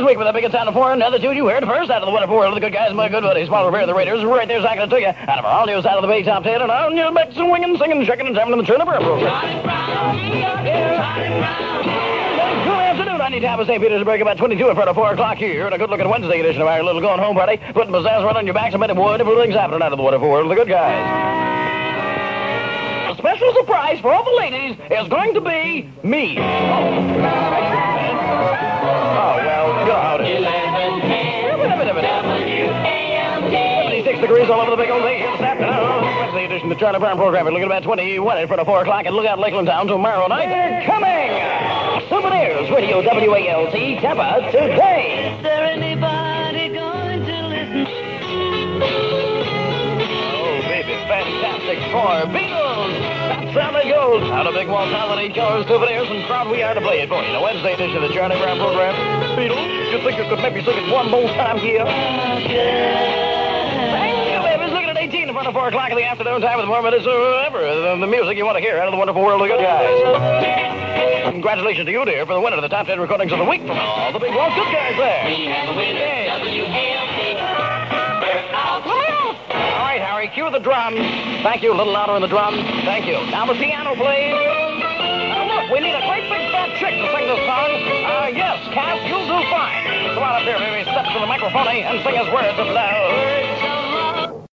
week with a big town of four. Another tune you heard first out of the wonderful world of the good guys, my good buddies. Paul Revere, the Raiders, right there, Zach, to you out of our all news out of the Bay Top 10. And on your back, swinging, singing, shaking, and jamming in the Turn of Our program. Good afternoon. I need to have a St. Petersburg about 22 in front of 4 o'clock here. And a good-looking Wednesday edition of our little going home party. Putting pizzazz right on your backs and many wonderful things happening out of the wonderful world of the good guys. A special surprise for all the ladies is going to be me. Oh, well, go out. 76 degrees all over the big old lake here this afternoon. Wednesday edition of the Charlie Brown program. We're looking at about 21 in front of 4 o'clock. And look out Lakeland Town tomorrow night. They're coming! Souvenirs, Radio WALT, Tampa, today. Is there anybody going to listen? Oh, baby, fantastic for Beatles. That's how they go. Out of Big Wall Holiday Killers, Souvenirs, and proud we are to play it for you. The Wednesday edition of the Charlie Brown program. Beatles, you think you could maybe sing it one more time here? Thank you, baby. Looking at 18 in front of 4 o'clock in the afternoon time with more minutes ever. The music you want to hear out of the wonderful world of the good guys. Congratulations to you, dear, for the winner of the top 10 recordings of the week from all the Big Wall good guys there. We have a winner, WALT. All right, Harry, cue the drums. Thank you, a little louder on the drums. Thank you. Now the piano, please. Now look, we need a great big fat chick to sing this song. Yes, Cass, you'll do fine. Come on up here, baby. Step to the microphone and sing us words of love.